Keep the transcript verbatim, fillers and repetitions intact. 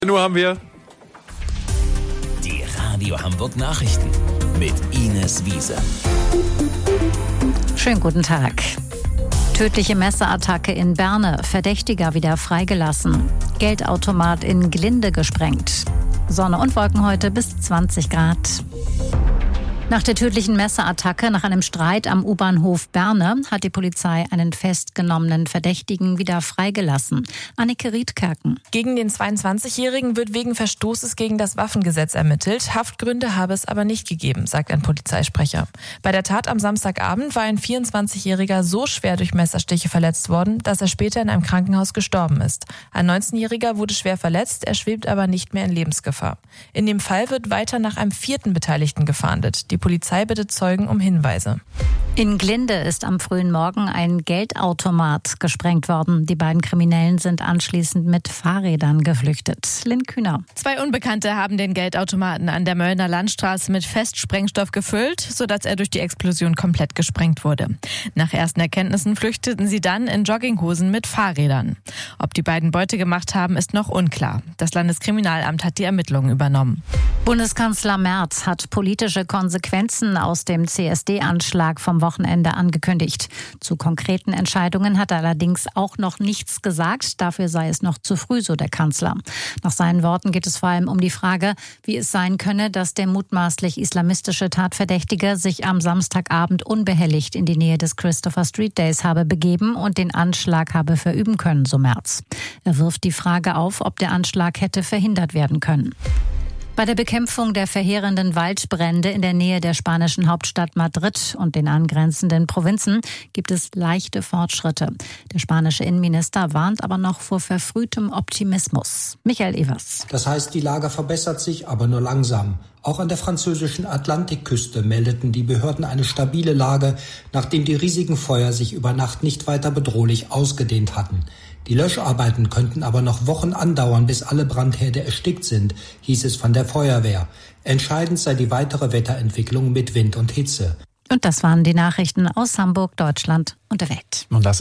Nur haben wir die Radio Hamburg Nachrichten mit Ines Wiese. Schönen guten Tag. Tödliche Messerattacke in Berne, Verdächtiger wieder freigelassen. Geldautomat in Glinde gesprengt. Sonne und Wolken heute bis zwanzig Grad. Nach der tödlichen Messerattacke nach einem Streit am U-Bahnhof Berne hat die Polizei einen festgenommenen Verdächtigen wieder freigelassen. Annike Riedkerken. Gegen den zweiundzwanzigjährigen wird wegen Verstoßes gegen das Waffengesetz ermittelt. Haftgründe habe es aber nicht gegeben, sagt ein Polizeisprecher. Bei der Tat am Samstagabend war ein vierundzwanzigjähriger so schwer durch Messerstiche verletzt worden, dass er später in einem Krankenhaus gestorben ist. Ein neunzehnjähriger wurde schwer verletzt, er schwebt aber nicht mehr in Lebensgefahr. In dem Fall wird weiter nach einem vierten Beteiligten gefahndet. Die Polizei bittet Zeugen um Hinweise. In Glinde ist am frühen Morgen ein Geldautomat gesprengt worden. Die beiden Kriminellen sind anschließend mit Fahrrädern geflüchtet. Lynn Kühner. Zwei Unbekannte haben den Geldautomaten an der Möllner Landstraße mit Festsprengstoff gefüllt, sodass er durch die Explosion komplett gesprengt wurde. Nach ersten Erkenntnissen flüchteten sie dann in Jogginghosen mit Fahrrädern. Ob die beiden Beute gemacht haben, ist noch unklar. Das Landeskriminalamt hat die Ermittlungen übernommen. Bundeskanzler Merz hat politische Konsequenzen aus dem C S D-Anschlag vom Wochenende angekündigt. Zu konkreten Entscheidungen hat er allerdings auch noch nichts gesagt. Dafür sei es noch zu früh, so der Kanzler. Nach seinen Worten geht es vor allem um die Frage, wie es sein könne, dass der mutmaßlich islamistische Tatverdächtige sich am Samstagabend unbehelligt in die Nähe des Christopher Street Days habe begeben und den Anschlag habe verüben können, so Merz. Er wirft die Frage auf, ob der Anschlag hätte verhindert werden können. Bei der Bekämpfung der verheerenden Waldbrände in der Nähe der spanischen Hauptstadt Madrid und den angrenzenden Provinzen gibt es leichte Fortschritte. Der spanische Innenminister warnt aber noch vor verfrühtem Optimismus. Michael Evers. Das heißt, die Lage verbessert sich, aber nur langsam. Auch an der französischen Atlantikküste meldeten die Behörden eine stabile Lage, nachdem die riesigen Feuer sich über Nacht nicht weiter bedrohlich ausgedehnt hatten. Die Löscharbeiten könnten aber noch Wochen andauern, bis alle Brandherde erstickt sind, hieß es von der Feuerwehr. Entscheidend sei die weitere Wetterentwicklung mit Wind und Hitze. Und das waren die Nachrichten aus Hamburg, Deutschland und der Welt. Und das